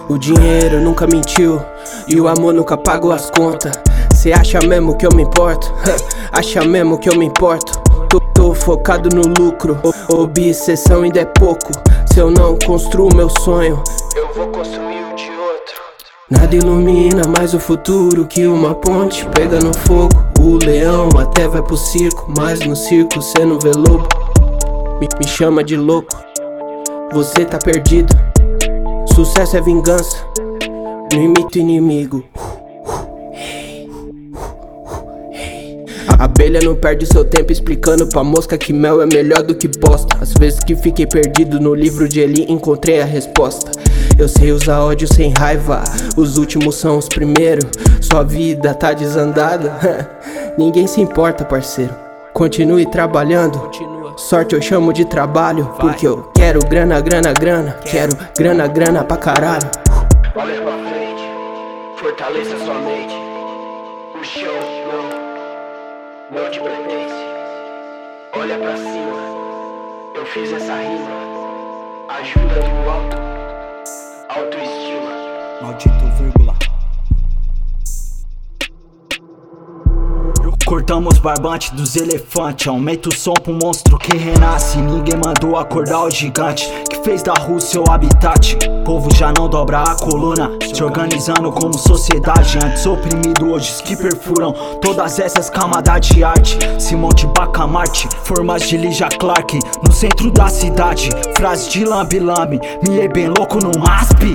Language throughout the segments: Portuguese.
O dinheiro nunca mentiu e o amor nunca pagou as contas. Cê acha mesmo que eu me importo? Acha mesmo que eu me importo? Tô focado no lucro, obsessão ainda é pouco. Se eu não construo meu sonho, eu vou construir o de outro. Nada ilumina mais o futuro que uma ponte pega no fogo. O leão até vai pro circo, mas no circo cê não vê lobo. Me chama de louco, você tá perdido. Sucesso é vingança, não imita o inimigo. A abelha não perde seu tempo explicando pra mosca que mel é melhor do que bosta. Às vezes que fiquei perdido no livro de Eli, encontrei a resposta. Eu sei usar ódio sem raiva, os últimos são os primeiros. Sua vida tá desandada, ninguém se importa, parceiro. Continue trabalhando, sorte eu chamo de trabalho. Porque eu quero grana, grana, grana. Quero grana, grana pra caralho. Olha pra frente, fortaleça sua mente. O chão não te pertence. Olha pra cima, eu fiz essa rima. Ajuda do alto, autoestima. Maldito vírgula. Cortamos barbante dos elefantes, aumenta o som pro monstro que renasce. Ninguém mandou acordar o gigante que fez da rua seu habitat. Povo já não dobra a coluna, se organizando como sociedade. Antes oprimido, hoje que perfuram todas essas camadas de arte. Simão de Bacamarte, formas de Lija Clark no centro da cidade. Frase de lambe-lambe, me é bem louco no MASP.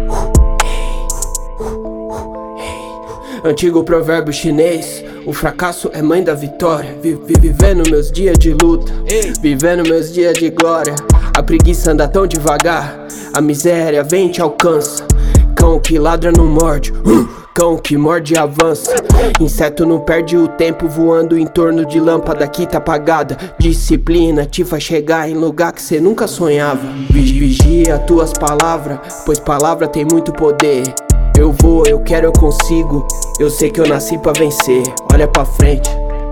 Antigo provérbio chinês, o fracasso é mãe da vitória. Vivendo meus dias de luta, vivendo meus dias de glória. A preguiça anda tão devagar, a miséria vem e te alcança. Cão que ladra não morde, cão que morde avança. Inseto não perde o tempo voando em torno de lâmpada que tá apagada. Disciplina te faz chegar em lugar que cê nunca sonhava. Vigia tuas palavras, pois palavra tem muito poder. Eu vou, eu quero, eu consigo. Eu sei que eu nasci pra vencer. Olha pra frente.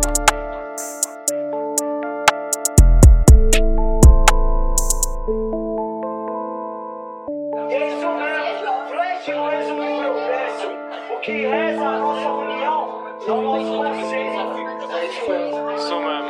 Isso mesmo, flecha no resumo do meu verso. O que reza a nossa união, não nosso consenso. Isso mesmo.